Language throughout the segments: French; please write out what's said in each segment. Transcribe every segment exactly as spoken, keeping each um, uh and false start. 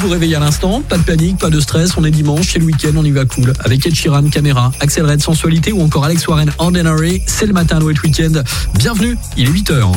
vous réveillez à l'instant, pas de panique, pas de stress, on est dimanche, c'est le week-end, on y va cool. Avec Ed Sheeran, Caméra, Axel Red, Sensualité ou encore Alex Warren, Ordinary, c'est le matin, Alouette Weekend. Bienvenue, il est huit heures.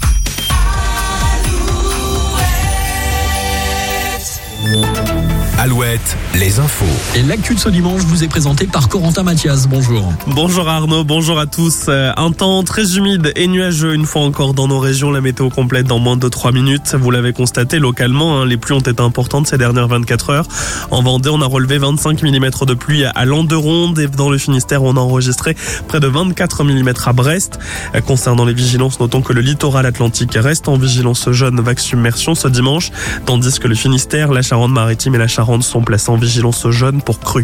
Alouette, les infos. Et l'actu de ce dimanche vous est présenté par Corentin Mathias. Bonjour. Bonjour Arnaud, bonjour à tous. Un temps très humide et nuageux une fois encore dans nos régions. La météo complète dans moins de trois minutes. Vous l'avez constaté localement, hein, les pluies ont été importantes ces dernières vingt-quatre heures. En Vendée, on a relevé vingt-cinq millimètres de pluie à Landeronde et dans le Finistère, on a enregistré près de vingt-quatre millimètres à Brest. Concernant les vigilances, notons que le littoral atlantique reste en vigilance jaune vague submersion ce dimanche, tandis que le Finistère, la Charente-Maritime et la Charente sont placés en vigilance jaune pour crue.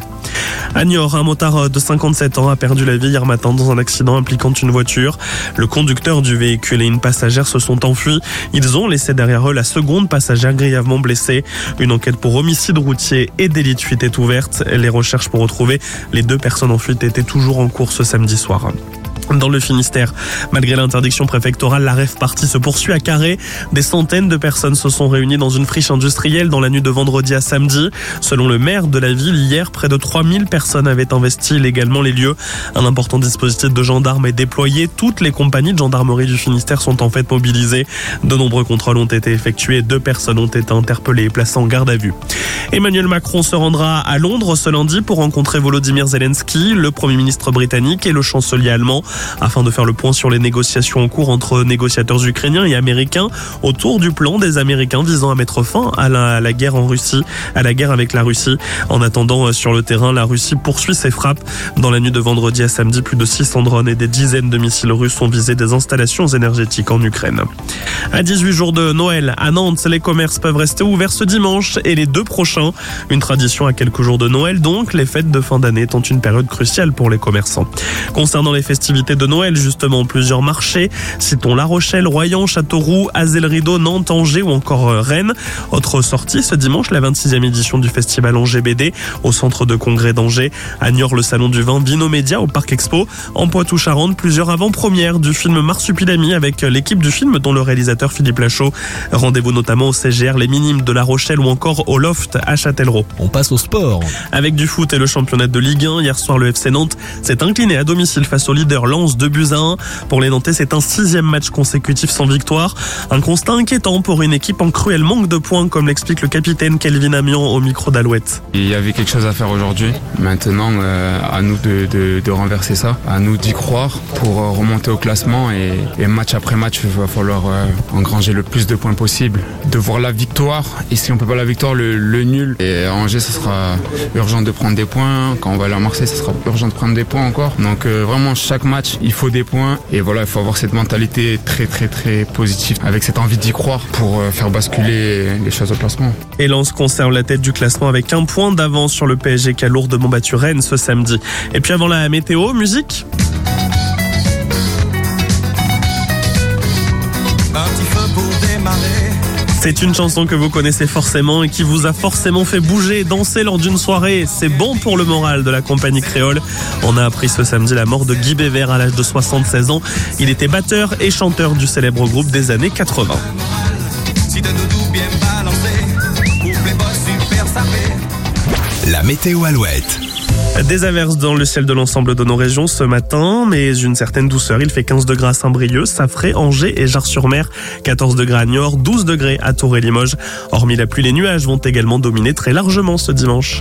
À Niort, un motard de cinquante-sept ans a perdu la vie hier matin dans un accident impliquant une voiture. Le conducteur du véhicule et une passagère se sont enfuis. Ils ont laissé derrière eux la seconde passagère grièvement blessée. Une enquête pour homicide routier et délit de fuite est ouverte. Les recherches pour retrouver les deux personnes en fuite étaient toujours en cours ce samedi soir. Dans le Finistère, malgré l'interdiction préfectorale, la rave party se poursuit à Carré. Des centaines de personnes se sont réunies dans une friche industrielle dans la nuit de vendredi à samedi. Selon le maire de la ville, hier, près de trois mille personnes avaient investi illégalement les lieux. Un important dispositif de gendarmes est déployé. Toutes les compagnies de gendarmerie du Finistère sont en fait mobilisées. De nombreux contrôles ont été effectués. Deux personnes ont été interpellées et placées en garde à vue. Emmanuel Macron se rendra à Londres ce lundi pour rencontrer Volodymyr Zelensky, le Premier ministre britannique et le chancelier allemand, afin de faire le point sur les négociations en cours entre négociateurs ukrainiens et américains autour du plan des Américains visant à mettre fin à la, à la guerre en Russie, à la guerre avec la Russie. En attendant, sur le terrain, la Russie poursuit ses frappes. Dans la nuit de vendredi à samedi, plus de six cents drones et des dizaines de missiles russes ont visé des installations énergétiques en Ukraine. À dix-huit jours de Noël, à Nantes, les commerces peuvent rester ouverts ce dimanche et les deux prochains. Une tradition à quelques jours de Noël, donc les fêtes de fin d'année étant une période cruciale pour les commerçants. Concernant les festivités de Noël, justement, plusieurs marchés, citons La Rochelle, Royan, Châteauroux, Azay-le-Rideau, Nantes, Angers ou encore Rennes. Autre sortie ce dimanche, la vingt-sixième édition du festival Angers B D au centre de congrès d'Angers. À Niort, le salon du vin Vinomédia au Parc Expo. En Poitou-Charentes, plusieurs avant-premières du film Marsupilami avec l'équipe du film dont le réalisateur Philippe Lachaud. Rendez-vous notamment au C G R Les Minimes de La Rochelle ou encore au Loft à Châtellerault. On passe au sport. Avec du foot et le championnat de Ligue un, hier soir le F C Nantes s'est incliné à domicile face au leader Lens deux buts à un. Pour les Nantais, c'est un sixième match consécutif sans victoire. Un constat inquiétant pour une équipe en cruel manque de points, comme l'explique le capitaine Kelvin Amian au micro d'Alouette. Il y avait quelque chose à faire aujourd'hui. Maintenant, euh, à nous de, de, de renverser ça, à nous d'y croire pour euh, remonter au classement et, et match après match, il va falloir euh, engranger le plus de points possible. De voir la victoire et si on peut pas la victoire, le, le nul. Et à Angers, ça sera urgent de prendre des points. Quand on va aller à Marseille, ça sera urgent de prendre des points encore. Donc euh, vraiment, chaque match, il faut des points et voilà, il faut avoir cette mentalité très très très positive avec cette envie d'y croire pour faire basculer les choses au classement. Et Lens conserve la tête du classement avec un point d'avance sur le P S G qui a lourdement battu Rennes ce samedi. Et puis avant la météo, musique. Un petit feu pour démarrer. C'est une chanson que vous connaissez forcément et qui vous a forcément fait bouger et danser lors d'une soirée. C'est bon pour le moral de la compagnie créole. On a appris ce samedi la mort de Guy Bévert à l'âge de soixante-seize ans. Il était batteur et chanteur du célèbre groupe des années quatre-vingts. La météo Alouette. Des averses dans le ciel de l'ensemble de nos régions ce matin, mais une certaine douceur. Il fait quinze degrés à Saint-Brieuc, Saffré, Angers et Jars-sur-Mer, quatorze degrés à Niort, douze degrés à Tours et Limoges. Hormis la pluie, les nuages vont également dominer très largement ce dimanche.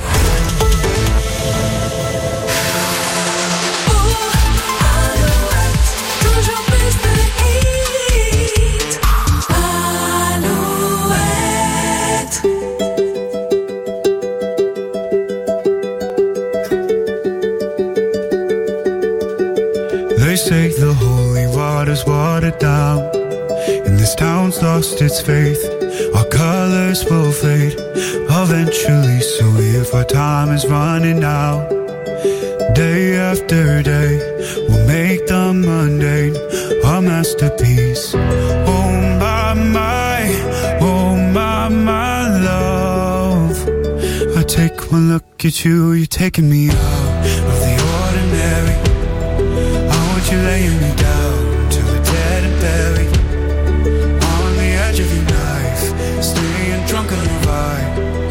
They say the holy water's watered down, and this town's lost its faith. Our colors will fade eventually, so if our time is running out, day after day, we'll make the mundane our masterpiece. Oh my, my, oh my, my love, I take one look at you, you're taking me out of the ordinary. You're laying me down to the dead and buried on the edge of your knife, staying drunk on your vibe.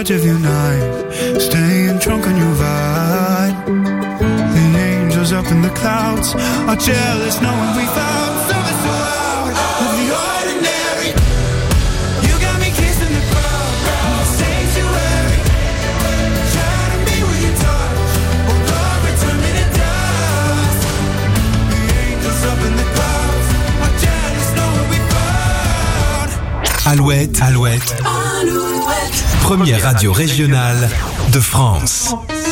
edge of your knife, staying drunk on your vibe. The angels up in the clouds are jealous knowing we found something so out of the ordinary. You got me kissing the ground, sanctuary. Trying to be with your touch, oh Lord, return me to dust. The angels up in the clouds are jealous knowing we found. Alouette, Alouette, Alouette, première radio régionale de France.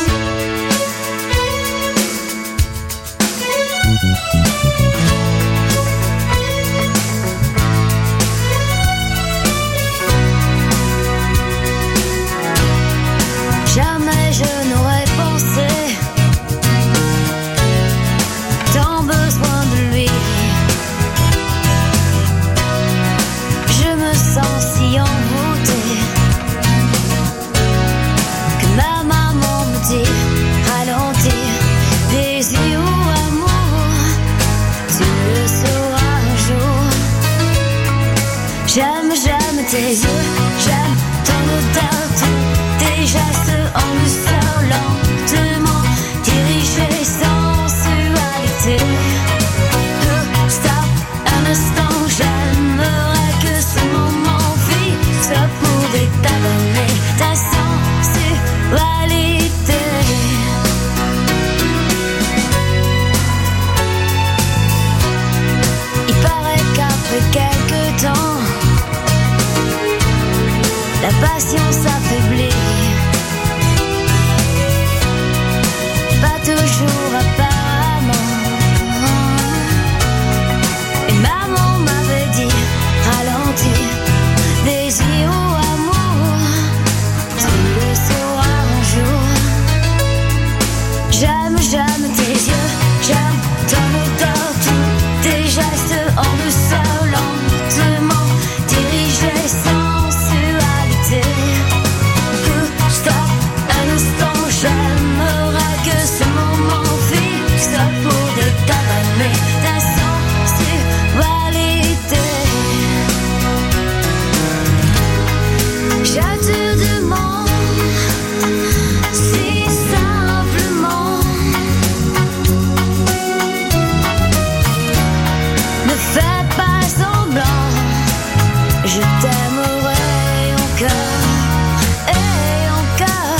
Jamais je n'aurais pensé tant besoin de lui. Je me sens si envoûtée que ma maman me dit ralentir, désir ou amour, tu le sauras un jour. J'aime, j'aime tes yeux, j'aime ton odeur, tous tes gestes en douceur, lentement dirigés, sensualité. Euh, Stop, un instant, j'aimerais que ce moment fixe pouvait t'abonner ta sensualité. Il paraît qu'après quelques temps, la patience affaiblit. Pas toujours apparemment. Et maman m'avait dit ralentir, désir ou amour, tu le sauras un jour. J'aime, j'aime tes yeux, j'aime ton odeur, tous tes gestes en douceur, lentement dirigés, sensualité. Euh, Stop, un instant, j'aimerais que ce moment fixe pour t'avaler ta sensualité. Je te demande si simplement, ne fais pas semblant, je t'aimerai encore et encore.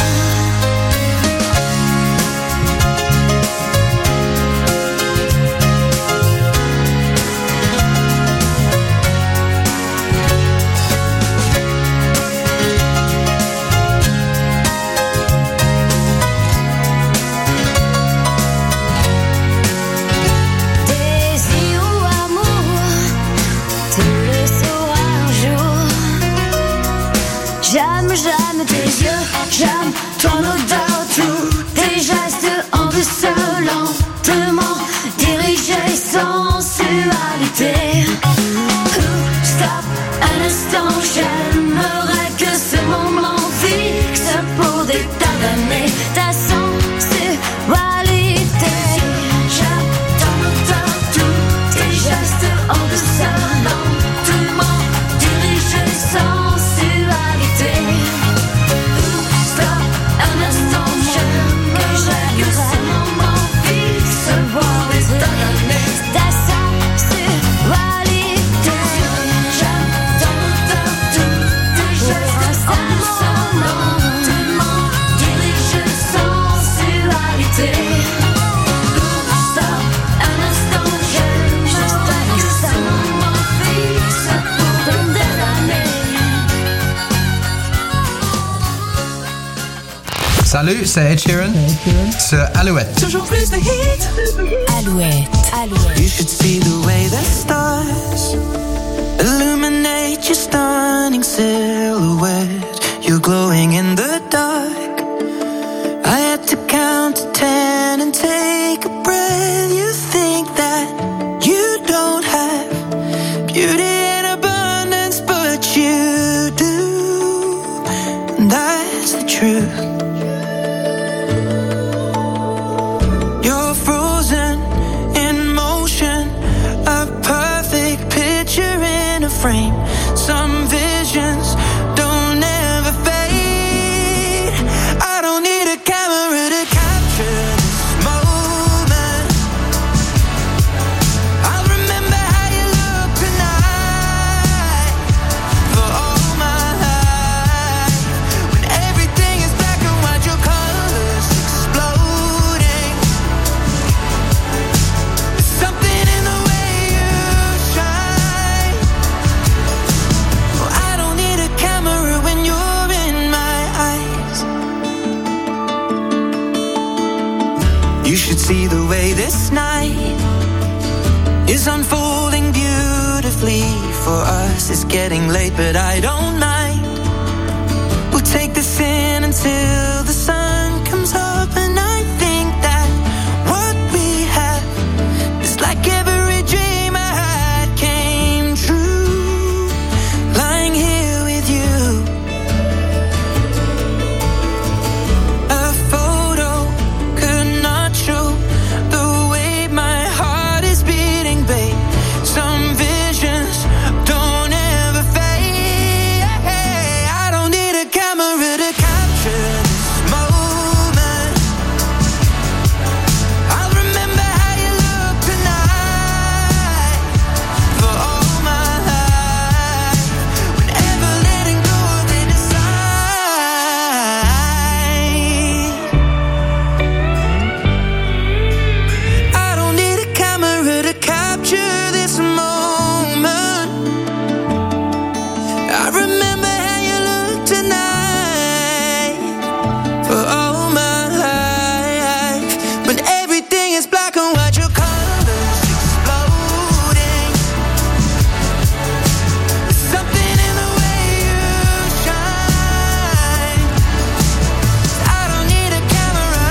Désir ou amour, tu le sauras un jour. J'aime, j'aime tes yeux, j'aime ton odeur, tous tes gestes en douceur, lentement dirigés, sensualité. Euh, Stop, un instant, j'aimerais que ce moment fixe pour t'amener ta sensualité. J'aime ton odeur, tous tes gestes en douceur, lentement dirigés, sensualité. Stop, un instant, j'aimerais que ce moment fixe pour t'amener ta sensualité. J'aime ton odeur, tous tes gestes en douceur, lentement dirigés, sensualité. Stop, un instant, j'aimerais que ce moment fixe pour t'amener. Salut, c'est Ed Sheeran sur Alouette. Toujours plus de hits. Alouette, Alouette. You should see the way the stars illuminate your stunning silhouette. You're glowing in the dark. I had to count to ten and take a breath. You think that you don't have beauty in abundance, but you do. And that's the truth. You're frozen in motion, a perfect picture in a frame. Some visions don't ever fade. is unfolding beautifully for us. It's getting late, but I don't mind. We'll take this in until the sun comes up, and I think that what we have is like every dream I had came true. Lying here with you, a photo could not show the way my heart is beating, babe. Some visions don't ever fade. I don't need a camera to capture this moment. I'll remember how you look tonight for all my life. Whenever letting go of it aside. I don't need a camera to capture this moment. I remember how you look tonight for all my life. When everything is black and white, your colors exploding. There's something in the way you shine. I don't need a camera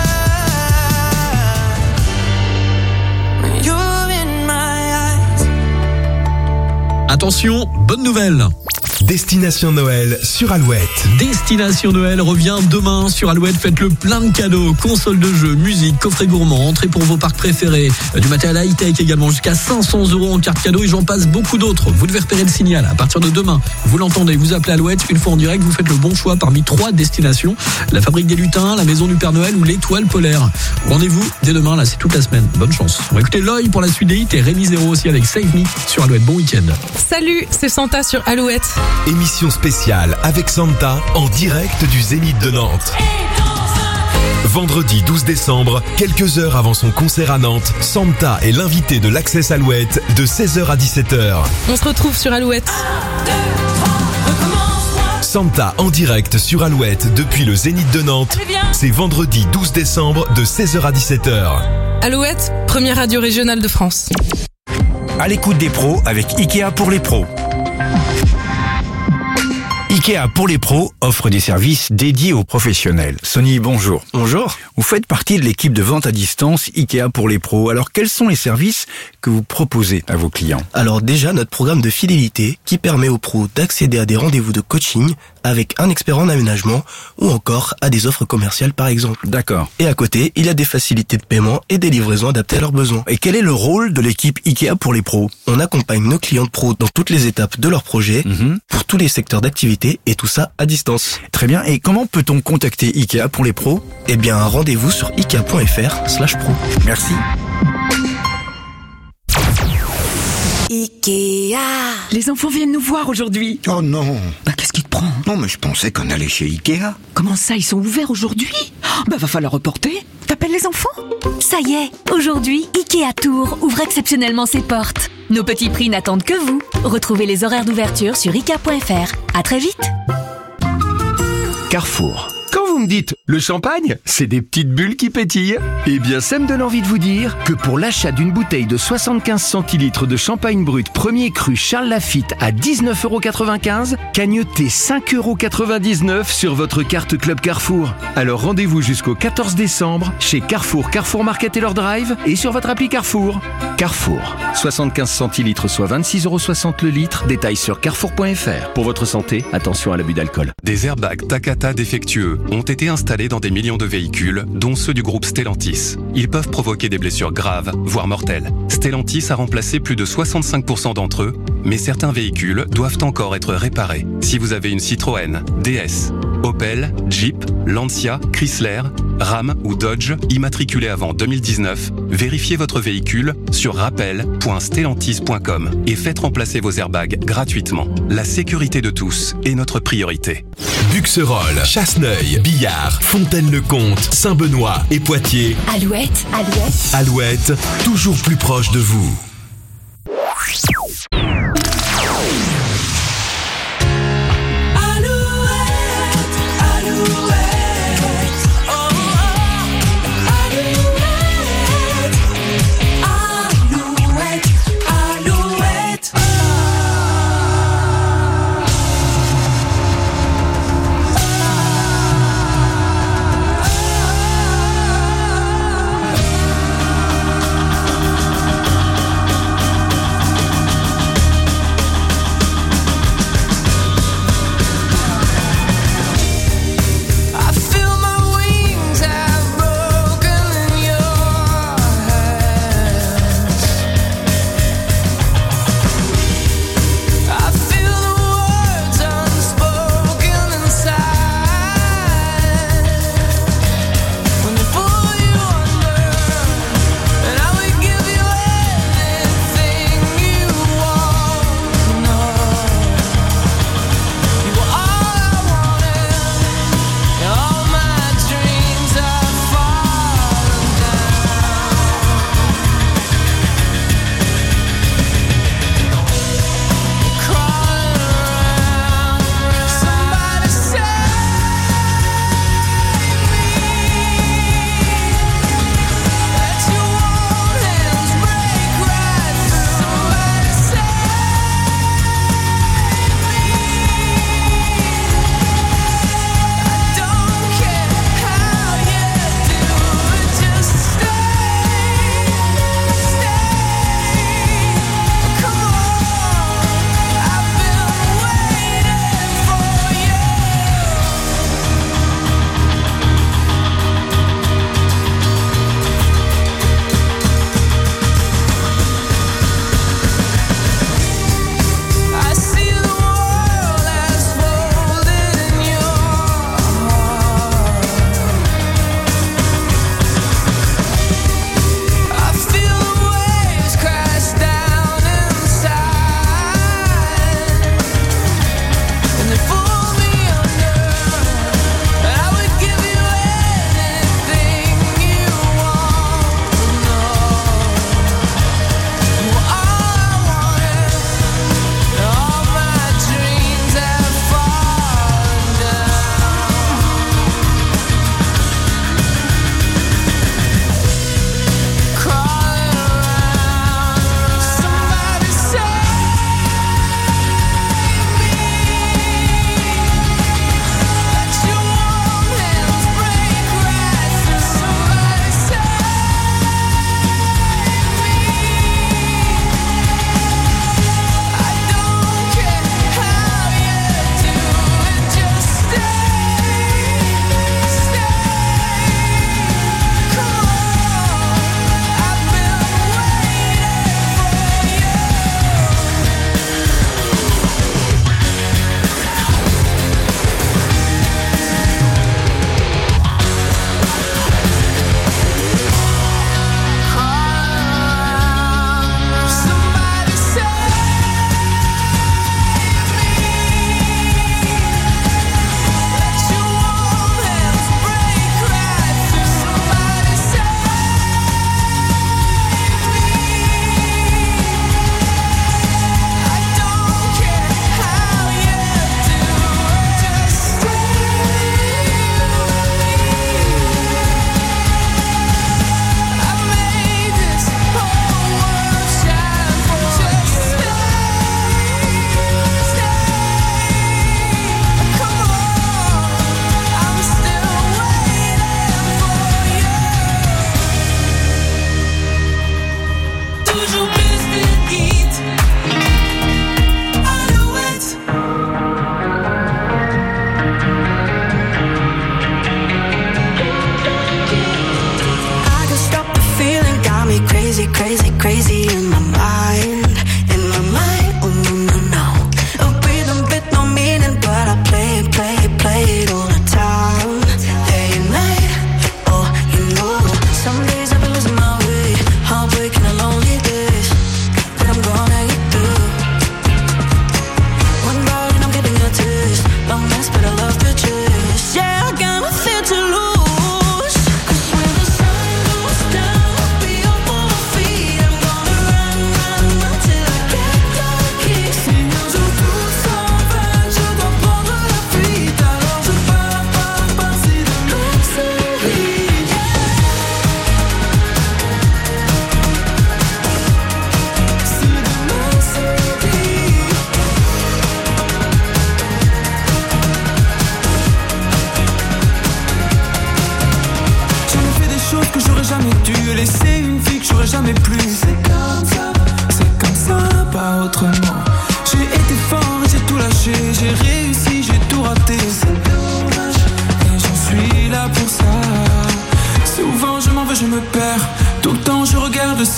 when you're in my eyes. Attention, bonne nouvelle. Destination Noël sur Alouette. Destination Noël revient demain sur Alouette. Faites le plein de cadeaux, consoles de jeux, musique, coffret gourmand, entrée pour vos parcs préférés, du matériel high-tech également, jusqu'à cinq cents euros en carte cadeau et j'en passe beaucoup d'autres. Vous devez repérer le signal à partir de demain. Vous l'entendez, vous appelez Alouette, une fois en direct, vous faites le bon choix parmi trois destinations. La Fabrique des Lutins, la Maison du Père Noël ou l'Étoile Polaire. Rendez-vous dès demain, là c'est toute la semaine. Bonne chance. On va écouter Loï pour la suite des hits et Rémi Zéro aussi avec Save Me sur Alouette. Bon week-end. Salut, c'est Santa sur Alouette. Émission spéciale avec Santa en direct du Zénith de Nantes. Vendredi douze décembre, quelques heures avant son concert à Nantes, Santa est l'invité de l'Access Alouette de seize heures à dix-sept heures. On se retrouve sur Alouette. Santa en direct sur Alouette depuis le Zénith de Nantes. C'est vendredi douze décembre de seize heures à dix-sept heures. Alouette, première radio régionale de France. À l'écoute des pros avec Ikea pour les pros. Ikea pour les pros offre des services dédiés aux professionnels. Sonny, bonjour. Bonjour. Vous faites partie de l'équipe de vente à distance Ikea pour les pros. Alors, quels sont les services que vous proposez à vos clients? Alors déjà, notre programme de fidélité qui permet aux pros d'accéder à des rendez-vous de coaching avec un expert en aménagement ou encore à des offres commerciales par exemple. D'accord. Et à côté, il y a des facilités de paiement et des livraisons adaptées à leurs besoins. Et quel est le rôle de l'équipe Ikea pour les pros? On accompagne nos clients de pros dans toutes les étapes de leur projet, mmh. pour tous les secteurs d'activité et tout ça à distance. Très bien. Et comment peut-on contacter Ikea pour les pros? Eh bien, un rendez-vous sur ikea.fr slash pro. Merci. Ikea. Les enfants viennent nous voir aujourd'hui. Oh non. Bah qu'est-ce qui te prend? Non mais je pensais qu'on allait chez Ikea. Comment ça, ils sont ouverts aujourd'hui? Bah va falloir reporter. T'appelles les enfants? Ça y est, aujourd'hui, Ikea Tours ouvre exceptionnellement ses portes. Nos petits prix n'attendent que vous. Retrouvez les horaires d'ouverture sur ikea point fr. À très vite. Carrefour. Quand vous me dites le champagne, c'est des petites bulles qui pétillent. Eh bien, ça me donne envie de vous dire que pour l'achat d'une bouteille de soixante-quinze centilitres de champagne brut premier cru Charles Lafite à dix-neuf euros quatre-vingt-quinze, cagnotez cinq euros quatre-vingt-dix-neuf sur votre carte Club Carrefour. Alors rendez-vous jusqu'au quatorze décembre chez Carrefour, Carrefour Market et leur drive et sur votre appli Carrefour. Carrefour, soixante-quinze centilitres soit vingt-six euros soixante le litre. Détails sur carrefour point fr. Pour votre santé, attention à l'abus d'alcool. Des airbags Takata défectueux ont été installés dans des millions de véhicules, dont ceux du groupe Stellantis. Ils peuvent provoquer des blessures graves, voire mortelles. Stellantis a remplacé plus de soixante-cinq pour cent d'entre eux, mais certains véhicules doivent encore être réparés. Si vous avez une Citroën, D S, Opel, Jeep, Lancia, Chrysler, Ram ou Dodge immatriculés avant deux mille dix-neuf, vérifiez votre véhicule sur rappel point stellantis point com et faites remplacer vos airbags gratuitement. La sécurité de tous est notre priorité. Buxerolles, Chasseneuil, Billard, Fontaine-le-Comte, Saint-Benoît et Poitiers. Alouette, Alouette. Alouette, toujours plus proche de vous.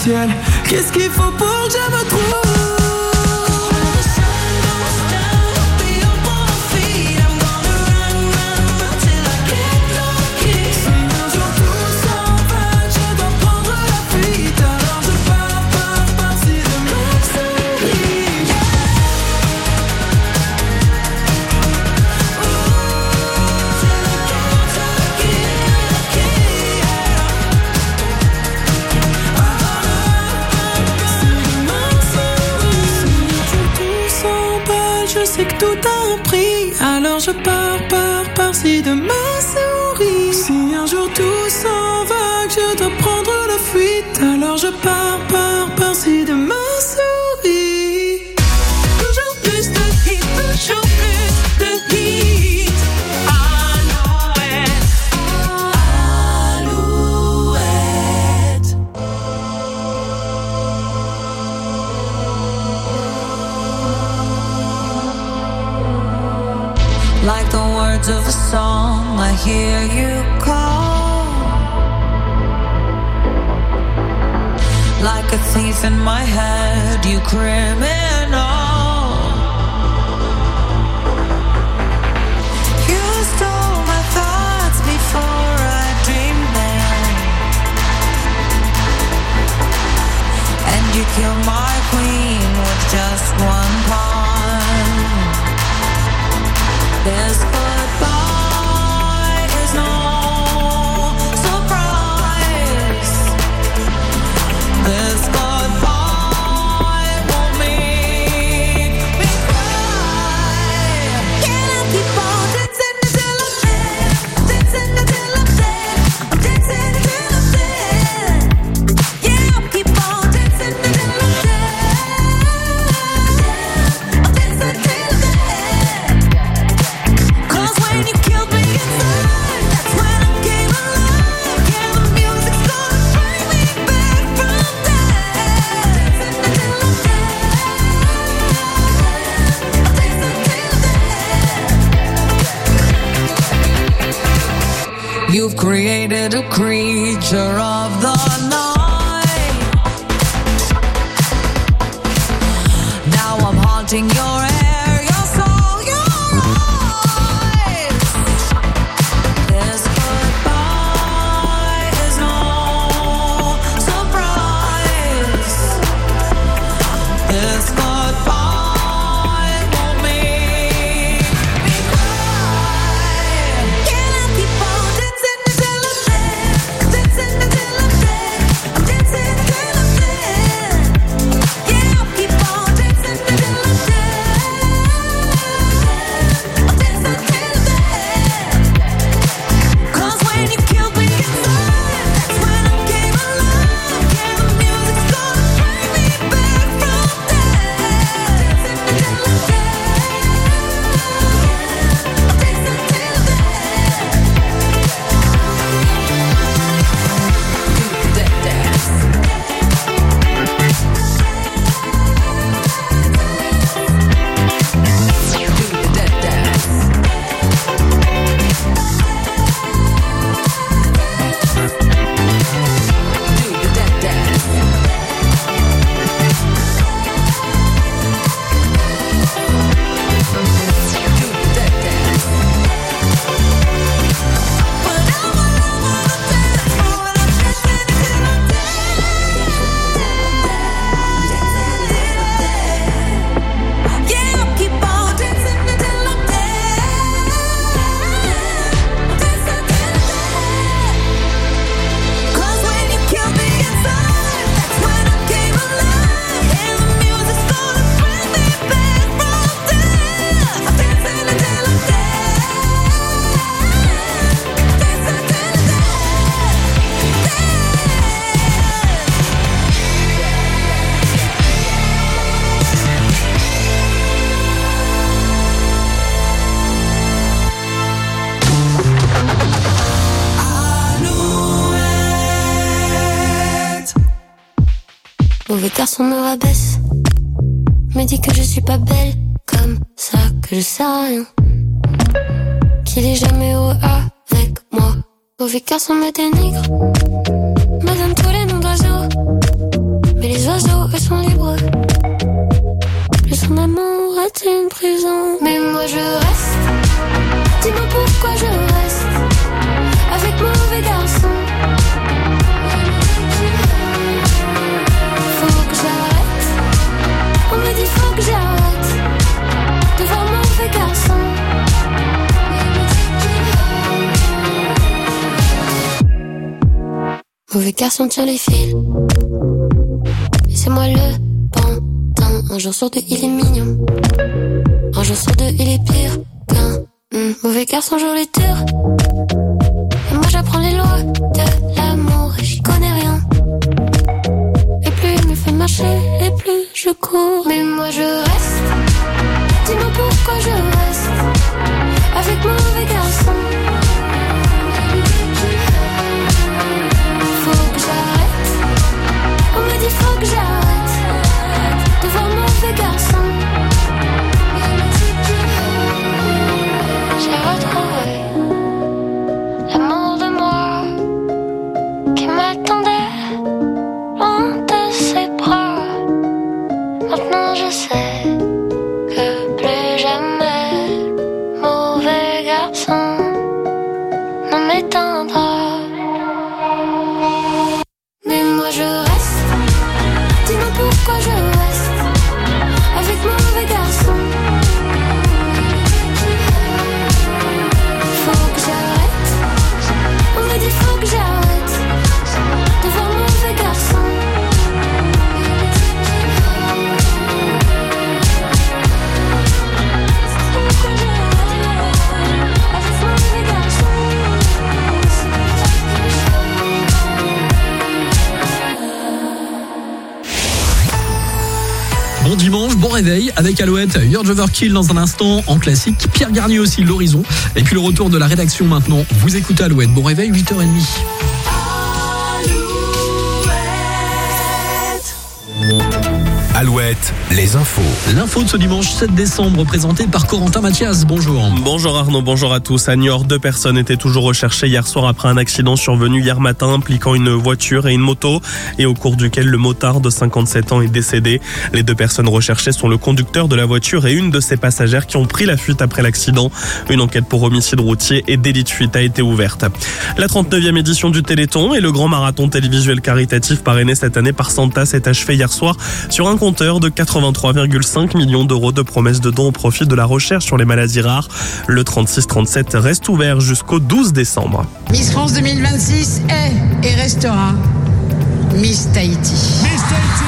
ciel. Qu'est-ce qu'il faut pour que je me trouve? Je sais que tout a un prix, alors je pars, pars, pars si demain sourit. Si un jour tout s'en va, que je dois prendre la fuite, alors je pars, pars, pars si demain sourit. Toujours plus de hits, toujours plus de hits. Alouette, Alouette. Like the words of a song, I hear you call. Like a thief in my head, you criminal. You stole my thoughts before I dreamed them, and you killed my queen with just one pawn. This goodbye is no surprise. This goodbye won't make me cry. Can I keep on dancing until I'm dead? Dancing until I'm dead. I'm dancing until I'm dead. Yeah, I'll keep on dancing until I'm dead. I'm dancing until I'm dead. When you killed me inside, that's when I came alive. Yeah, the music's gonna bring me back from death. Until I'm dead. You've created a creature of the night. Now I'm haunting your air, your soul, your eyes. This goodbye is no surprise. This goodbye won't make me cry. Can I keep on dancing until I'm dead? Dancing until I'm dead. I'm dancing until I'm dead. Yeah, I'll keep on dancing until I'm dead. I'm dancing until I'm dead. 'Cause when you killed me inside, that's when I came alive. Yeah, the music's gonna bring me back from death. Dancing until I'm dead. I'm dancing until I'm dead. Do that dance. Do that dance. Do that dance. Do that dance. But I wanna, wanna dance more when I'm dancing until I'm dead. Yeah, I'll keep on dancing until I'm dead. I'm dancing until I'm dead. 'Cause when you killed me inside, that's when I came alive. Yeah, the music's gonna bring me back from death. I'm dancing until I'm dead. Dancing until I'm dead. Alouette. Mauvais garçon me rabaisse, me dit que je suis pas belle, comme ça que je sais rien, qu'il est jamais heureux avec moi. Mauvais garçon me dénigre, me donne tous les noms d'oiseaux, Mais les oiseaux, eux sont libres. Le son d'amour est une prison. Mais moi je reste. Dis-moi pourquoi je reste avec mauvais garçon. Faut que j'arrête. On me dit faut que j'arrête de voir mauvais garçon. Mauvais garçon tire les fils. Et c'est moi le pantin. Un jour sur deux il est mignon. Un jour sur deux il est pire qu'un mmh. Mauvais garçon joue les tours. Et moi j'apprends les lois de l'amour et j'y connais rien. Et plus il me fait marcher, et plus je cours. Mais moi je reste. Dis-moi pourquoi je reste avec mauvais garçon. Faut que j'arrête. On me dit faut que j'arrête de voir mauvais garçon. J'ai retrouvé l'amour de moi qui m'attendait loin de ses bras. Maintenant je sais que plus jamais mauvais garçon ne m'éteindra. Mais moi je reste. Dis-moi pourquoi je reste avec mauvais garçon. Faut que j'arrête. On me dit faut que j'arrête de voir mauvais garçon. Pourquoi j'arrête avec mauvais garçon. Bon dimanche, bon réveil avec Alouette, You're Overkill dans un instant en classique, Pierre Garnier aussi, l'horizon. Et puis le retour de la rédaction maintenant, vous écoutez Alouette, bon réveil, huit heures trente. Alouette, les infos. L'info de ce dimanche sept décembre présentée par Corentin Mathias. Bonjour. Bonjour Arnaud, bonjour à tous. À Niort, deux personnes étaient toujours recherchées hier soir après un accident survenu hier matin impliquant une voiture et une moto et au cours duquel le motard de cinquante-sept ans est décédé. Les deux personnes recherchées sont le conducteur de la voiture et une de ses passagères qui ont pris la fuite après l'accident. Une enquête pour homicide routier et délit de fuite a été ouverte. La trente-neuvième édition du Téléthon et le grand marathon télévisuel caritatif parrainé cette année par Santa s'est achevé hier soir sur un compteur de quatre-vingt-trois virgule cinq millions d'euros de promesses de dons au profit de la recherche sur les maladies rares. Le trente-six trente-sept reste ouvert jusqu'au douze décembre. Miss France deux mille vingt-six est et restera Miss Tahiti. Miss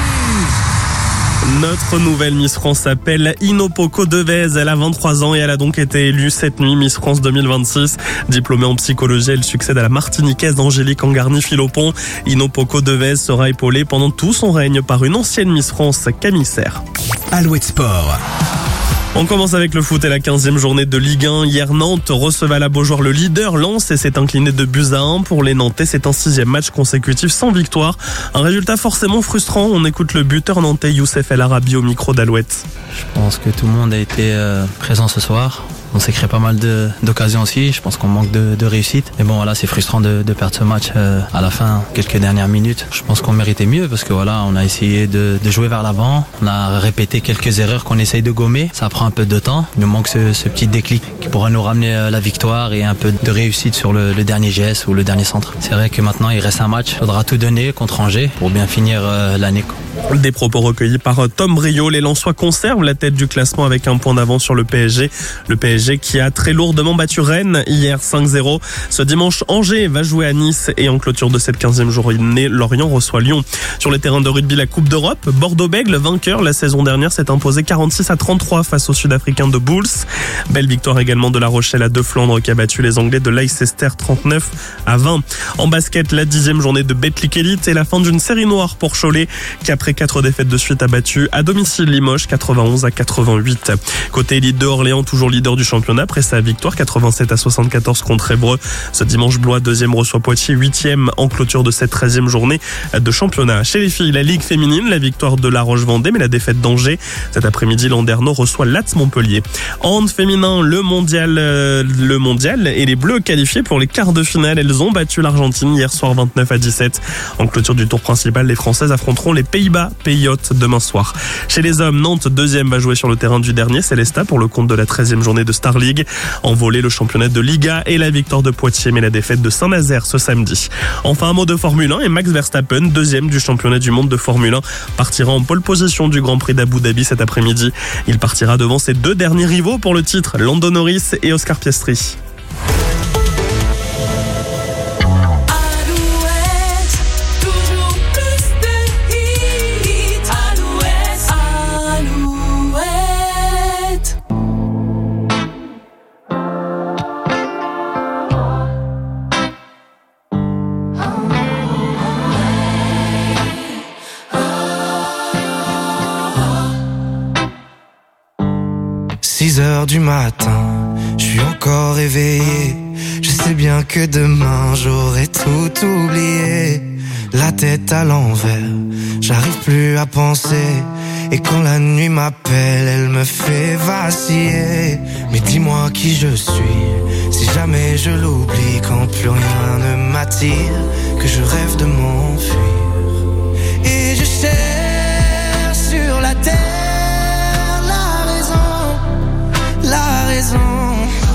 Notre nouvelle Miss France s'appelle Inopoko Devez. Elle a vingt-trois ans et elle a donc été élue cette nuit Miss France deux mille vingt-six. Diplômée en psychologie, elle succède à la martiniquaise Angélique Angarny-Philopon. Inopoko Devez sera épaulée pendant tout son règne par une ancienne Miss France, Camille Serre. Alouette Sport. On commence avec le foot et la quinzième journée de Ligue un. Hier, Nantes recevait à la Beaujoire le leader Lens et s'est incliné de buts à un. Pour les Nantais, c'est un sixième match consécutif sans victoire. Un résultat forcément frustrant. On écoute le buteur nantais Youssef El Arabi au micro d'Alouette. Je pense que tout le monde a été euh, présent ce soir. On s'est créé pas mal de, d'occasions aussi. Je pense qu'on manque de, de réussite. Mais bon, voilà, c'est frustrant de, de perdre ce match euh, à la fin, quelques dernières minutes. Je pense qu'on méritait mieux parce que voilà, on a essayé de, de jouer vers l'avant. On a répété quelques erreurs qu'on essaye de gommer. Ça prend un peu de temps. Il nous manque ce, ce petit déclic qui pourra nous ramener euh, la victoire et un peu de réussite sur le, le dernier geste ou le dernier centre. C'est vrai que maintenant, il reste un match. Il faudra tout donner contre Angers pour bien finir euh, l'année. Des propos recueillis par Tom Brio. Les Lensois conservent la tête du classement avec un point d'avance sur le P S G. Le P S G qui a très lourdement battu Rennes hier cinq zéro. Ce dimanche, Angers va jouer à Nice et en clôture de cette quinzième journée, Lorient reçoit Lyon. Sur les terrains de rugby, la Coupe d'Europe, Bordeaux-Bègles, vainqueur la saison dernière, s'est imposé quarante-six à trente-trois face aux Sud-Africains de Bulls. Belle victoire également de La Rochelle à De Flandre qui a battu les Anglais de Leicester trente-neuf à vingt. En basket, la dixième journée de Betclic Elite et la fin d'une série noire pour Cholet qui après quatre défaites de suite a battu à domicile Limoges quatre-vingt-onze à quatre-vingt-huit. Côté élite de Orléans, toujours leader du championnat après sa victoire quatre-vingt-sept à soixante-quatorze contre Évreux. Ce dimanche, Blois deuxième reçoit Poitiers huitième en clôture de cette treizième journée de championnat. Chez les filles, la Ligue féminine, la victoire de La Roche-Vendée mais la défaite d'Angers. Cet après-midi, Landerneau reçoit Latz Montpellier. En hand féminin, le mondial, euh, le mondial et les Bleus qualifiés pour les quarts de finale. Elles ont battu l'Argentine hier soir vingt-neuf à dix-sept. En clôture du tour principal, les Françaises affronteront les Pays-Bas Pays-Bas, Pays-Hôtes demain soir. Chez les hommes, Nantes, deuxième, va jouer sur le terrain du dernier Célestat pour le compte de la treizième journée de Star League. En volée, le championnat de Liga et la victoire de Poitiers, mais la défaite de Saint-Nazaire ce samedi. Enfin, un mot de Formule un et Max Verstappen, deuxième du championnat du monde de Formule un, partira en pole position du Grand Prix d'Abu Dhabi cet après-midi. Il partira devant ses deux derniers rivaux pour le titre, Lando Norris et Oscar Piastri. six heures du matin, je suis encore éveillé. Je sais bien que demain j'aurai tout oublié. La tête à l'envers, j'arrive plus à penser. Et quand la nuit m'appelle, elle me fait vaciller. Mais dis-moi qui je suis, si jamais je l'oublie. Quand plus rien ne m'attire, que je rêve de m'enfuir. Et je cherche sur la terre la raison,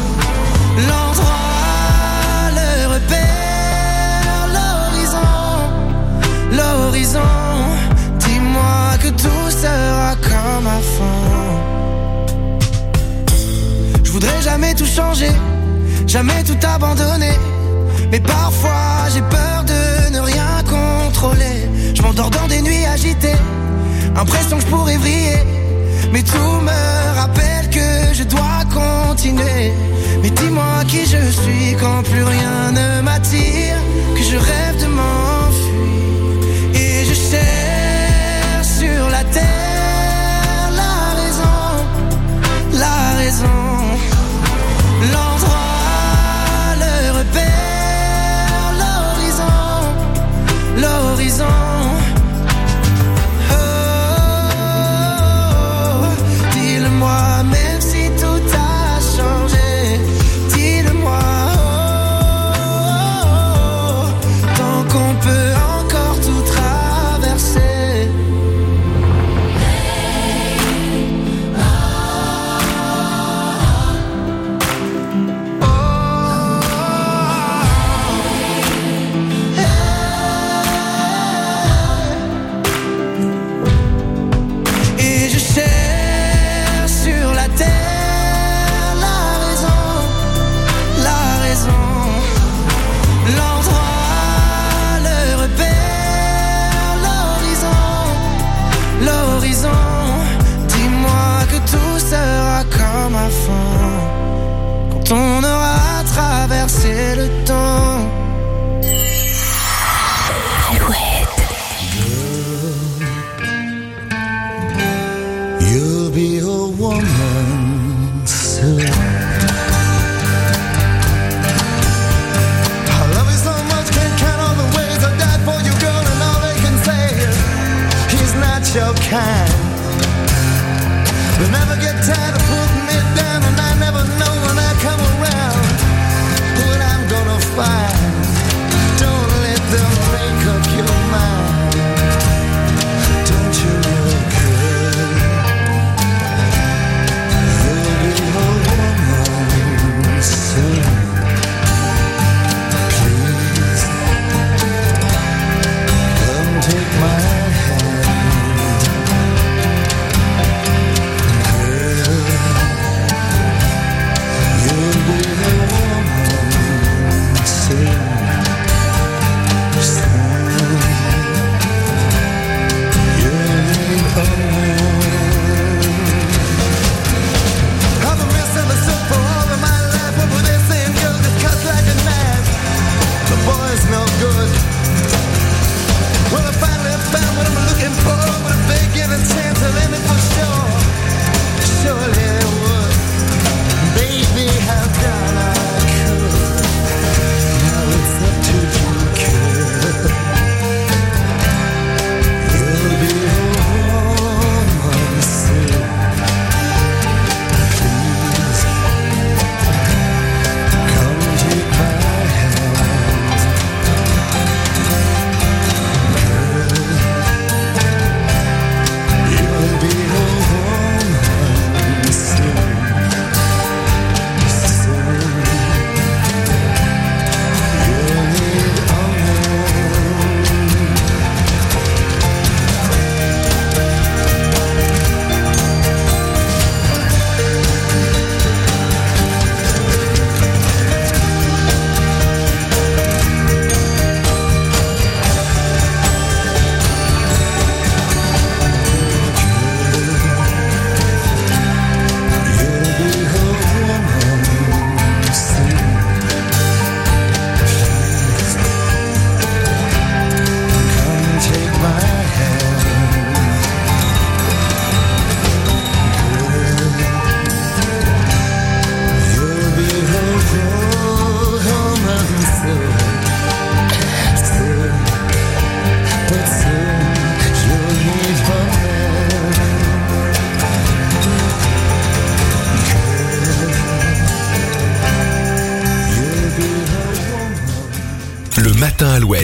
l'endroit, le repère, l'horizon, l'horizon. Dis-moi que tout sera comme avant. Je voudrais jamais tout changer, jamais tout abandonner. Mais parfois j'ai peur de ne rien contrôler. Je m'endors dans des nuits agitées, impression que je pourrais vriller. Mais tout me rappelle que je dois continuer. Mais dis-moi qui je suis quand plus rien ne m'attire, que je rêve de m'enfuir. Et je cherche sur la terre la raison, la raison, l'endroit, le repère, l'horizon, l'horizon. Même si tout a changé, dis-le-moi, oh, oh, oh, tant qu'on peut encore tout traverser. Oh, hey. Et je cherche comme avant, quand on aura traversé le temps. Alouette. You'll be a woman soon. I love you so much, can't count all the ways I died for you, girl, and all they can say is he's not your kind. They'll never get tired of putting me down, and I never know when I come around what I'm gonna find. Don't let them make up your mind. Don't you look good? You'll be a woman soon. Please, come take my hand. Girl,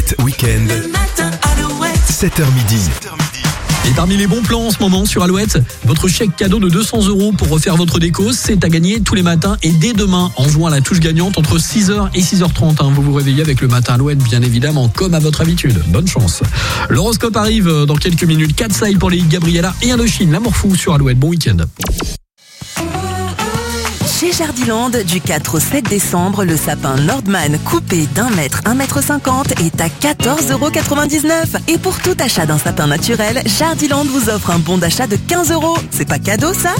Alouette Week-end. sept heures midi. Et parmi les bons plans en ce moment sur Alouette, votre chèque cadeau de deux cents euros pour refaire votre déco, c'est à gagner tous les matins et dès demain en jouant à la touche gagnante entre six heures et six heures trente. Vous vous réveillez avec le matin Alouette, bien évidemment, comme à votre habitude. Bonne chance. L'horoscope arrive dans quelques minutes. quatre sailles pour les hits Gabriella et Indochine, l'amour fou sur Alouette. Bon week-end. Chez Jardiland, du quatre au sept décembre, le sapin Nordman coupé d'un mètre, un mètre cinquante est à quatorze euros quatre-vingt-dix-neuf. Et pour tout achat d'un sapin naturel, Jardiland vous offre un bon d'achat de quinze euros. C'est pas cadeau, ça?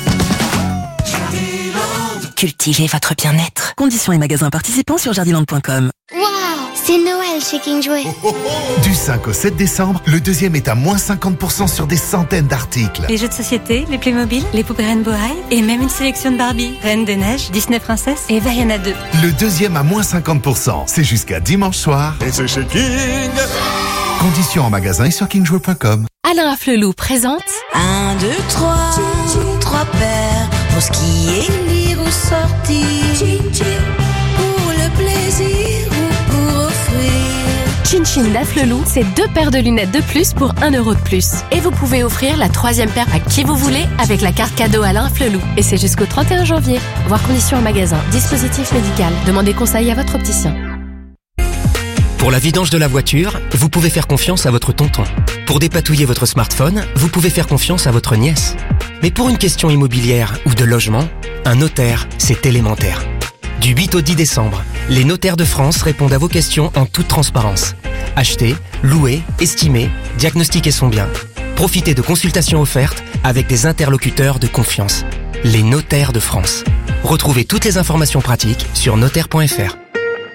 Cultivez votre bien-être. Conditions et magasins participants sur jardiland point com. Waouh, c'est Noël chez King Jouet. Du cinq au sept décembre, le deuxième est à moins cinquante pour cent sur des centaines d'articles. Les jeux de société, les Playmobil, les poupées Rainbow High et même une sélection de Barbie, Reine des Neiges, Disney Princess et Vaiana deux. Le deuxième à moins cinquante pour cent. C'est jusqu'à dimanche soir. Et c'est chez King. Conditions en magasin et sur king jouet point com. Alain Afflelou présente Un, deux, trois, trois paires pour skier, lire ou sortir, pour le plaisir ou pour offrir. Chin Chin d'Afflelou, c'est deux paires de lunettes de plus pour un euro de plus. Et vous pouvez offrir la troisième paire à qui vous voulez avec la carte cadeau Alain Afflelou. Et c'est jusqu'au trente et un janvier. Voir conditions en magasin. Dispositif médical. Demandez conseil à votre opticien. Pour la vidange de la voiture, vous pouvez faire confiance à votre tonton. Pour dépatouiller votre smartphone, vous pouvez faire confiance à votre nièce. Mais pour une question immobilière ou de logement, un notaire, c'est élémentaire. Du huit au dix décembre, les notaires de France répondent à vos questions en toute transparence. Acheter, louer, estimer, diagnostiquer son bien. Profitez de consultations offertes avec des interlocuteurs de confiance. Les notaires de France. Retrouvez toutes les informations pratiques sur notaire point f r.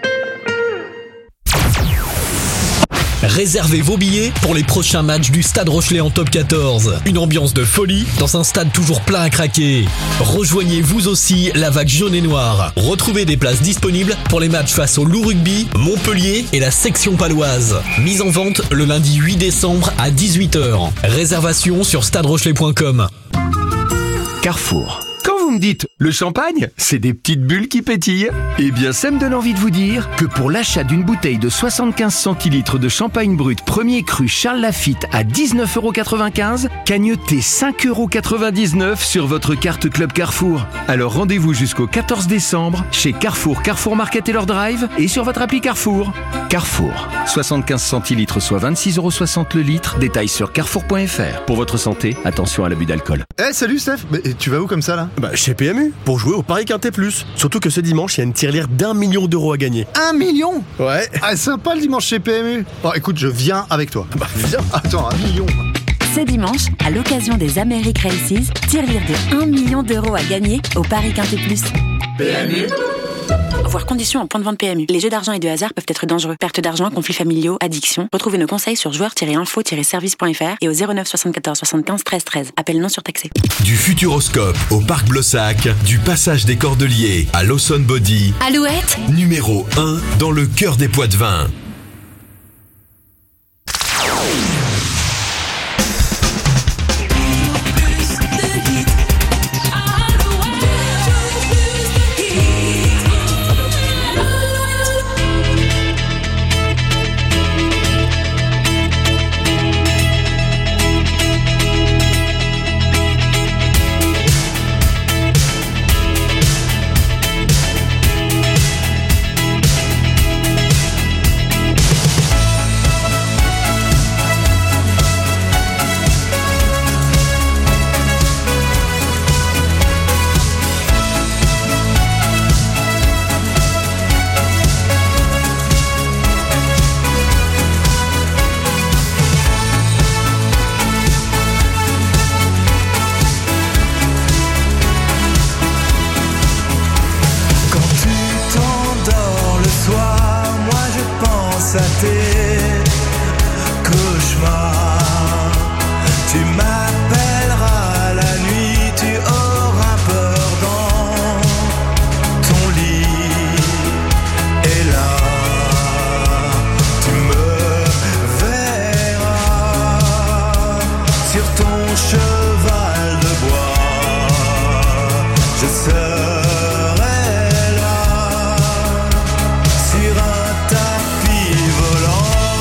Réservez vos billets pour les prochains matchs du Stade Rochelais en top quatorze. Une ambiance de folie dans un stade toujours plein à craquer. Rejoignez vous aussi la vague jaune et noire. Retrouvez des places disponibles pour les matchs face au Loup Rugby, Montpellier et la section paloise. Mise en vente le lundi huit décembre à dix-huit heures. Réservation sur stade rochelais point com. Carrefour. Quand vous me dites le champagne, c'est des petites bulles qui pétillent, eh bien ça me donne envie de vous dire que pour l'achat d'une bouteille de soixante-quinze centilitres de champagne brut premier cru Charles Lafite à dix-neuf euros quatre-vingt-quinze, cagnotez cinq euros quatre-vingt-dix-neuf sur votre carte Club Carrefour. Alors rendez-vous jusqu'au quatorze décembre chez Carrefour, Carrefour Market et leur drive et sur votre appli Carrefour. Carrefour, soixante-quinze centilitres soit vingt-six euros soixante le litre, détail sur carrefour point f r. Pour votre santé, attention à l'abus d'alcool. Eh hey, salut Steph, mais tu vas où comme ça là? Bah chez P M U, pour jouer au Paris Quintet Plus. Surtout que ce dimanche, il y a une tirelire d'un million d'euros à gagner. Un million? Ouais. Ah sympa le dimanche chez P M U. Bon écoute, je viens avec toi. Bah viens, attends, un million. Ce dimanche, à l'occasion des Americ Races, tirelire de un million d'euros à gagner au Paris Quintet Plus. P M U. Voir conditions en point de vente P M U. Les jeux d'argent et de hasard peuvent être dangereux. Perte d'argent, conflits familiaux, addiction. Retrouvez nos conseils sur joueurs tiret info tiret service point f r et au zéro neuf soixante-quatorze soixante-quinze treize treize. Appel non surtaxé. Du Futuroscope au Parc Blossac, du passage des Cordeliers à Lawson Body. Alouette, numéro un dans le cœur des Poitevins. Sur un tapis volant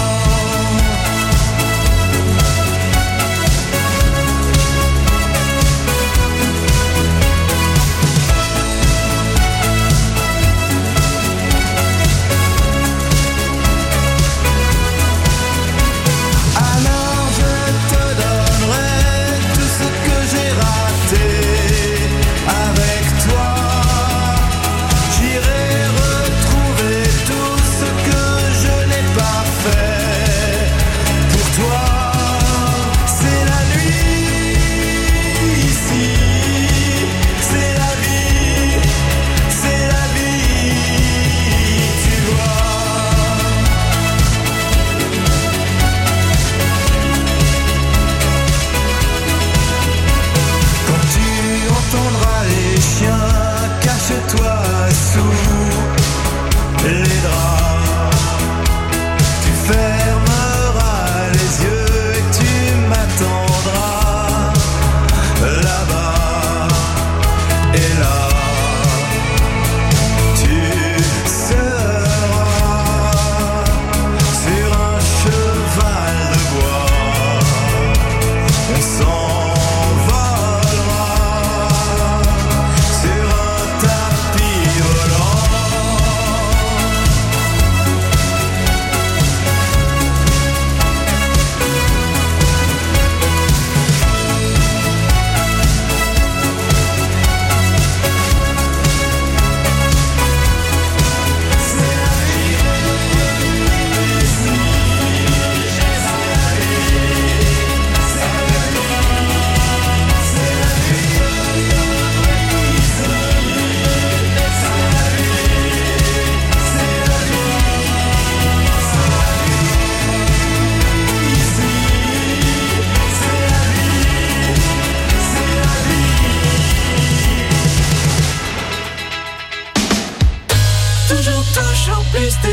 plus de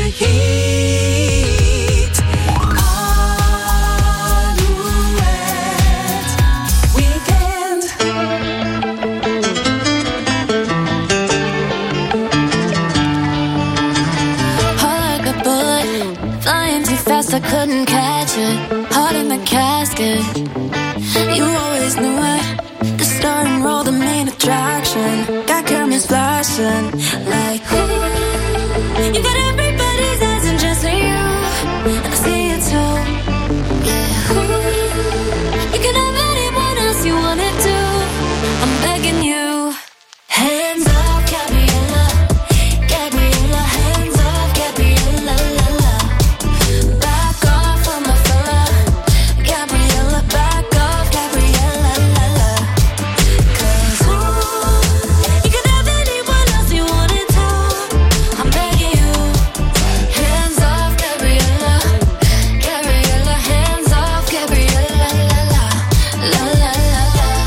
hits. Alouette Weekend. Heart like a bullet, flying too fast, I couldn't catch it. Heart in the casket, you always knew it. The starting role, the main attraction. Got cameras flashing, like ooh. You got everybody's eyes and just you, and I see it too. Yeah, ooh. You can have anyone else you wanna do. I'm begging you, hands off, Gabriella, Gabriella, hands off, Gabriella, la la. Back off from my fella, Gabriella, back off, Gabriella, la la. 'Cause ooh, you can have anyone else you wanted to. I'm begging you, hands off, Gabriella, Gabriella, hands off, Gabriella, la la, la la la la.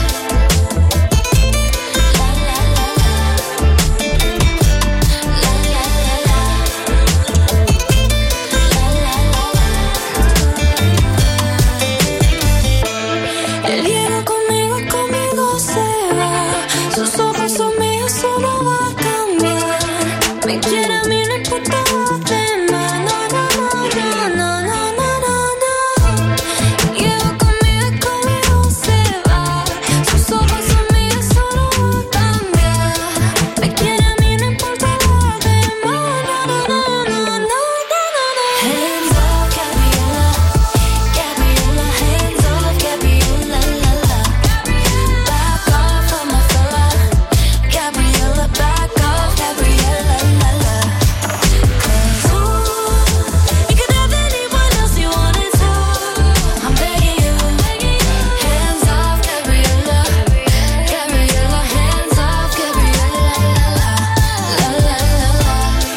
El hielo conmigo, conmigo se va. Sus ojos son míos, solo va a cambiar. Me quiere a mí, no importa lo demás. No, no, no, no, no, no, no, no. El hielo conmigo, conmigo se va. Sus ojos son míos, solo va a cambiar. Me quiere a mí, no importa lo demás. No, no, no, no, no, no, no. Hands off, Gabriella, Gabriella, hands off, Gabriella, la la. Back off from my fella, Gabriella, back off, Gabriella, la la. 'Cause ooh, you can have anyone else you wanted to. I'm begging you, hands off, Gabriella, Gabriella, hands off, Gabriella, la la, la la la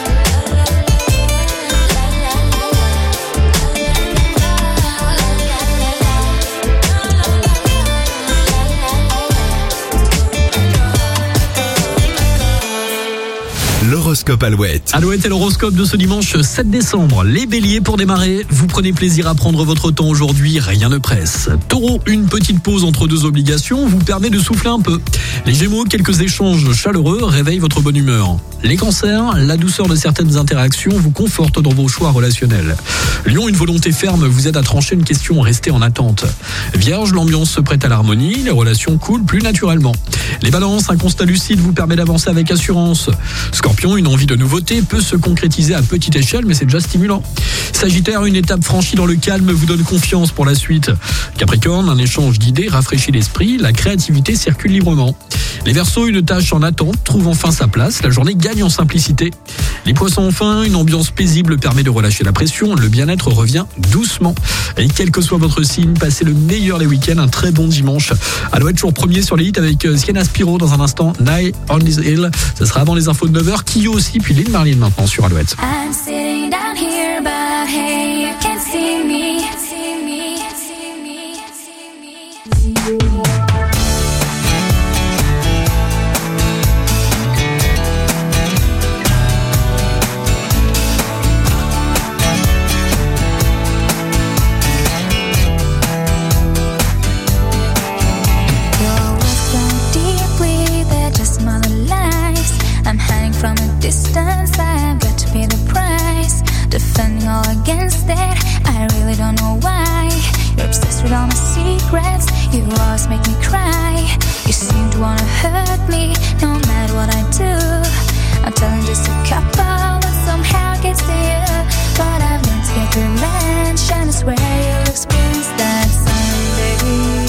L'horoscope Alouette. Alouette et l'horoscope de ce dimanche sept décembre. Les béliers, pour démarrer, vous prenez plaisir à prendre votre temps aujourd'hui, rien ne presse. Taureau, une petite pause entre deux obligations vous permet de souffler un peu. Les gémeaux, quelques échanges chaleureux réveillent votre bonne humeur. Les cancers, la douceur de certaines interactions vous conforte dans vos choix relationnels. Lion, une volonté ferme vous aide à trancher une question restée en attente. Vierge, l'ambiance se prête à l'harmonie, les relations coulent plus naturellement. Les balances, un constat lucide vous permet d'avancer avec assurance. Scorpion, une envie de nouveauté peut se concrétiser à petite échelle, mais c'est déjà stimulant. Sagittaire, une étape franchie dans le calme vous donne confiance pour la suite. Capricorne, un échange d'idées rafraîchit l'esprit, la créativité circule librement. Les Verseaux, une tâche en attente trouve enfin sa place, la journée gagne en simplicité. Les Poissons, enfin, une ambiance paisible permet de relâcher la pression, le bien-être revient doucement. Et quel que soit votre signe, passez le meilleur des week-ends, un très bon dimanche. Alouette, toujours premier sur les hits avec Sienna Spiro dans un instant, Night on this Hill. Ça sera avant les infos de neuf heures, Kyo aussi, puis Lynn Marlin maintenant sur Alouette. I'm sitting down here, but hey, you can't see me. See me, see me, see me. I'm hanging from a distance, I've got to pay the price. Defending all against it, I really don't know why. You're obsessed with all my secrets, you always make me cry. You seem to wanna hurt me, no matter what I do. I'm telling just a couple, but somehow it gets to you. But I've learned to get revenge, and I swear you'll experience that someday.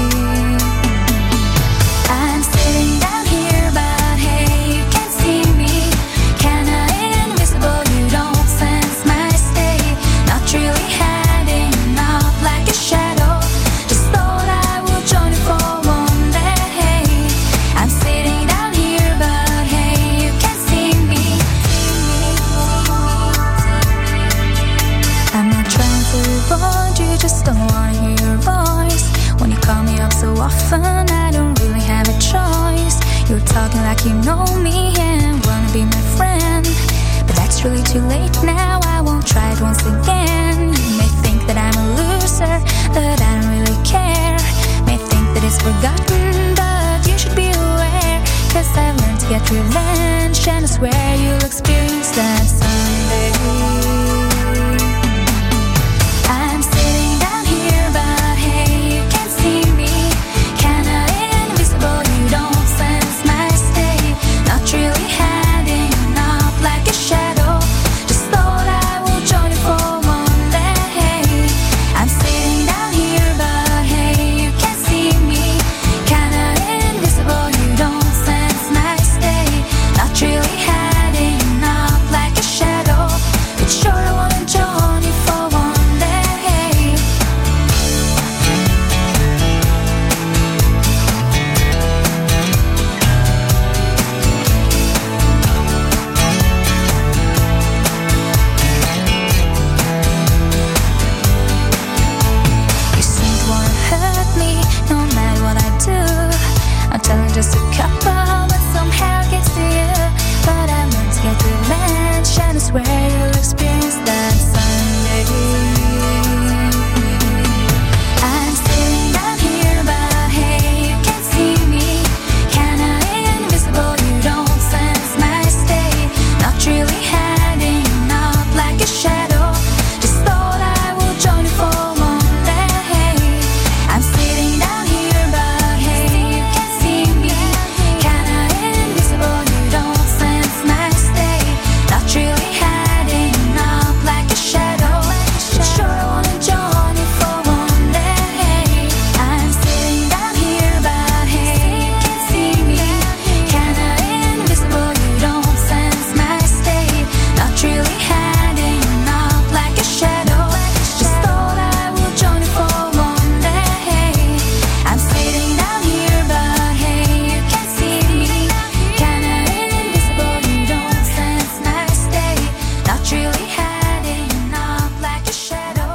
I'm sitting down here, but hey, you can't see me. Kinda invisible, you don't sense my state. Not really hiding out like a shadow. Just thought I would join you for one day. I'm sitting down here, but hey, you can't see me. I'm not trying to avoid you, just don't wanna hear your voice. When you call me up so often, I don't really have a choice. You're talking like you know me and wanna be my friend, but that's really too late now. I won't try it once again. You may think that I'm a loser, but I don't really care. May think that it's forgotten, but you should be aware, 'cause I've learned to get revenge, and I swear you'll experience that someday. I'm sitting down here, but hey, you can't see me. Kinda invisible, you don't sense my state. Not really hiding up like a shadow. Just thought I would join you for one day. I'm sitting down here, but hey, you can't see me. Kinda invisible, you don't sense my state. Not really hiding up like a shadow. But sure I wanna join you for one day. You seem to wanna hurt me, no matter what I do. I'm telling just a couple, but somehow it gets to you. But I learned to get revenge, and I swear you'll experience that someday. I'm sitting down here, but hey, you can't see me. Kinda invisible, you don't sense my state. Not really hiding up like a shadow. Just thought I would join you for one day. I'm sitting down here, but hey, you can't see me. Kinda invisible, you don't sense my state. Not really hiding up like a shadow. But sure I wanna join you for one day. I'm sitting down here, but hey, you can't see me. Kinda invisible, you don't sense my state. Not really hiding up like a shadow. Just thought I would join you for one day. I'm sitting down here, but hey, you can't see me. Kinda invisible, you don't sense my state. Not really hiding up like a shadow.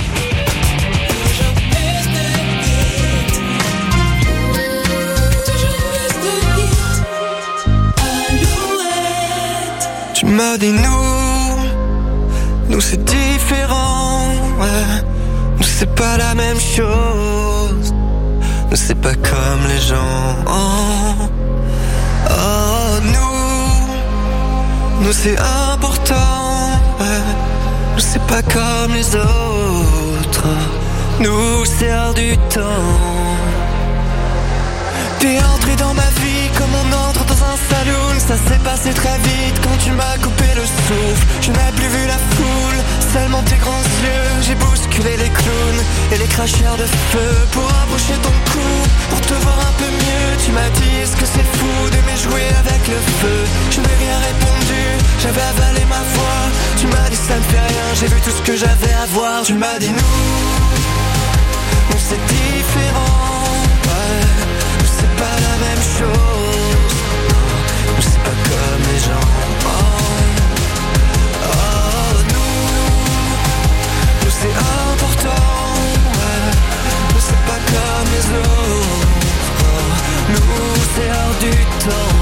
Tu m'as dit nous, nous c'est différent, ouais. Nous c'est pas la même chose, nous c'est pas comme les gens. Oh, oh nous, nous c'est important, ouais. Nous c'est pas comme les autres, nous c'est hors du temps. T'es entré dans ma vie comme on entre dans un saloon. Ça s'est passé très vite quand tu m'as coupé le souffle. Je n'ai plus vu la foule, seulement tes grands yeux. J'ai bousculé les clowns et les cracheurs de feu pour approcher ton cou, pour te voir un peu mieux. Tu m'as dit est-ce que c'est fou d'aimer jouer avec le feu. Je n'ai rien répondu, j'avais avalé ma voix. Tu m'as dit ça ne fait rien, j'ai vu tout ce que j'avais à voir. Tu m'as dit nous, nous c'est différent, ouais. C'est pas la même chose, nous c'est pas comme les gens. Oh, oh nous, nous c'est important, ouais. Nous c'est pas comme les autres, oh, nous c'est hors du temps.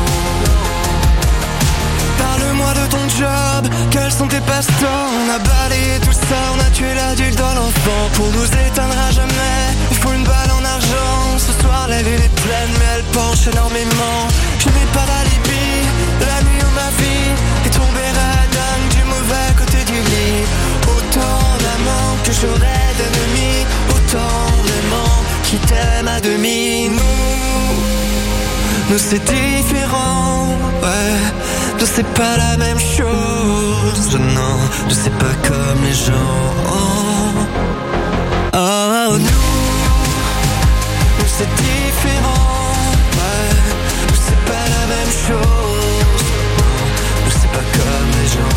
Parle-moi de ton job, quels sont tes passe-temps. On a balayé tout ça, on a tué l'adulte dans l'enfant. Pour nous éteindre à jamais, il faut une balle en argent. Ce soir la lune est pleine mais elle penche énormément. Je n'ai pas d'alibi, la nuit où ma vie est tombée radin du mauvais côté du lit. Autant d'amants que j'aurais d'ennemis, autant d'aimants qui t'aiment à demi. Nous, nous c'est différent, ouais. Nous c'est pas la même chose, non, nous c'est pas comme les gens. Oh, oh nous, nous c'est différent, ouais. Nous c'est pas la même chose, non, nous c'est pas comme les gens.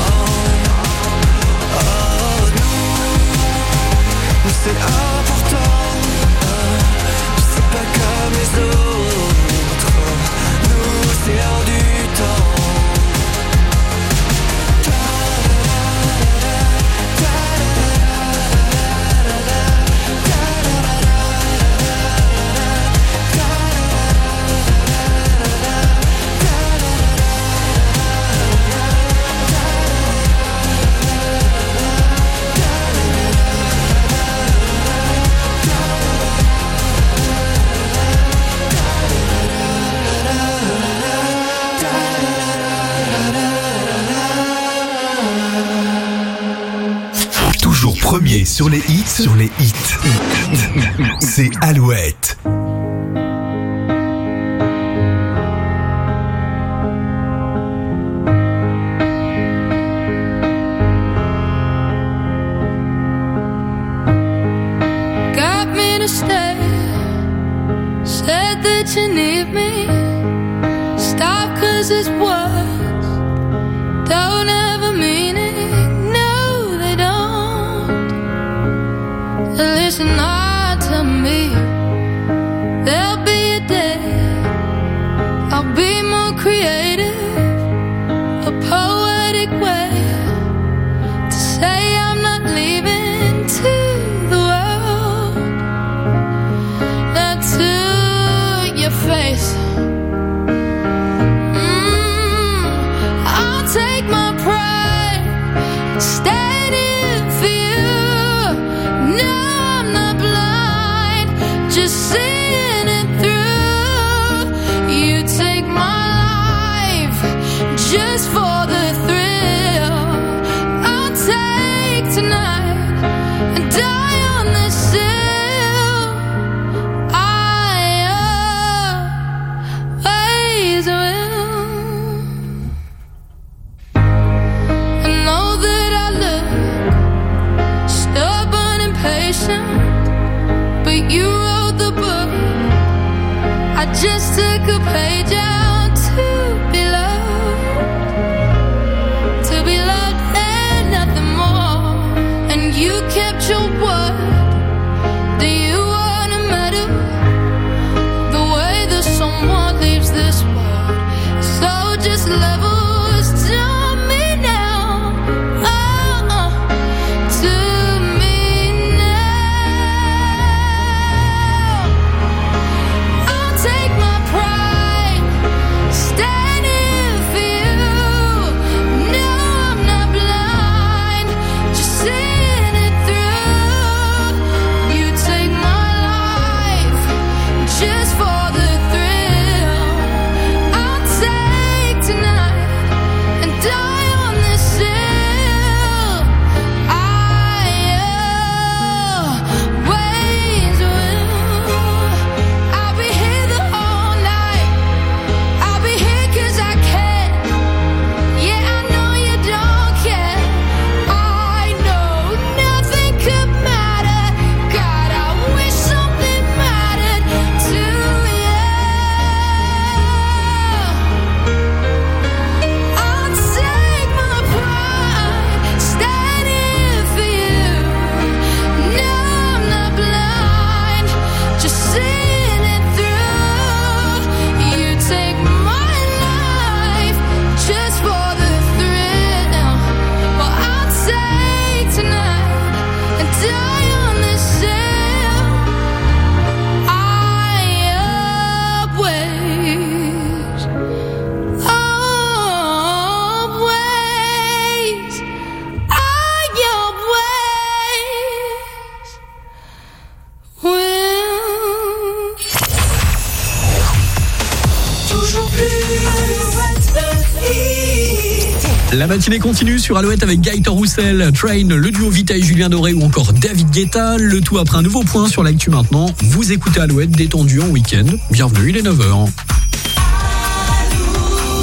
Oh, oh nous, nous c'est important, ouais. Nous c'est pas comme les autres, nous c'est hors du temps. premier sur les hits, sur les hits. C'est Alouette. Got me to stay. Said that you need me. Stop, 'cause it's words don't ever mean it. No, they don't. Listen hard to me. There'll be a day I'll be more creative, a poetic way to say I'm not leaving to the world, not to your face. Mm, I'll take my pride, stand in for you. No, I'm not blind, just seeing it through. You take my life just for the thrill. I'll take tonight and die on this hill. I always will. I know that I look stubborn and patient, but you wrote the book. I just took a page out to be loved, to be loved and nothing more. And you kept your word. Do you wanna medal the way that someone leaves this world? So just levels to me now. Oh, oh, to me now. I'll take my pride, stand in for you. No, I'm not blind, just seeing it through. You take my life just for the thrill. I'll take tonight and die on this hill. I always will. I'll be here the whole night. I'll be here 'cause I can. Yeah, I know you don't care. I know nothing could matter. God, I wish something mattered to you. I'll take my pride, stand in for you. No, I'm not blind, just seeing it through. You take my life just for the thrill. Well, I'll take tonight and die on this hill. I always, always, I always will. Toujours plus Alouette, le hit. La matinée continue sur Alouette avec Gaëtan Roussel, Train, le duo Vita et Julien Doré ou encore David Guetta. Le tout après un nouveau point sur l'actu maintenant. Vous écoutez Alouette détendu en week-end. Bienvenue, il est neuf heures.